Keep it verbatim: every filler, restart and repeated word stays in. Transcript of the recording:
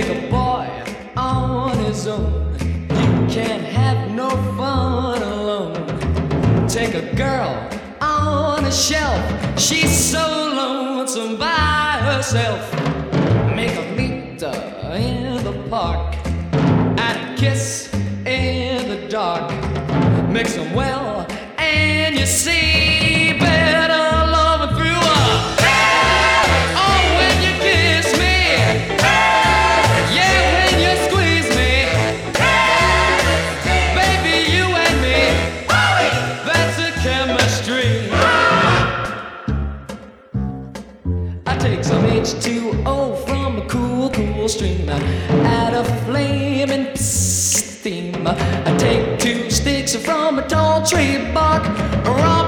Take a boy on his own. You can't have no fun alone. Take a girl on a shelf. She's so lonesome by herself. Make a meet her in the park and kiss in the dark. Mix them well and you see better loving through her. Oh, when you kiss me, yeah, when you squeeze me, baby, you and me, that's a chemistry. I take some H two O from a cool, cool stream, add a flame and steam. I take